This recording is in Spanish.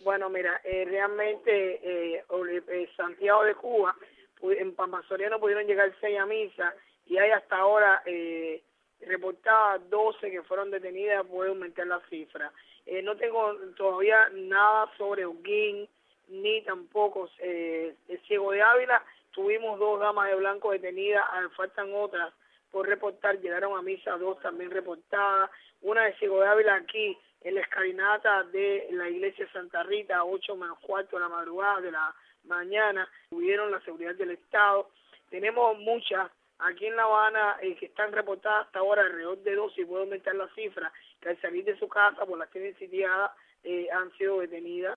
Bueno, mira, realmente Santiago de Cuba, en Pampa Soriano pudieron llegar 6 a misa y hay hasta ahora reportadas 12 que fueron detenidas. Puede aumentar la cifra. No tengo todavía nada sobre Holguín ni tampoco el Ciego de Ávila. Tuvimos 2 damas de blanco detenidas, faltan otras por reportar, llegaron a misa 2 también reportadas, una de Ciego de Ávila aquí en la escalinata de la iglesia Santa Rita a 8 menos cuarto de la madrugada de la mañana, tuvieron la seguridad del Estado. Tenemos muchas aquí en La Habana que están reportadas hasta ahora, alrededor de 12, y puedo aumentar la cifra, que al salir de su casa por las tiendas sitiadas han sido detenidas.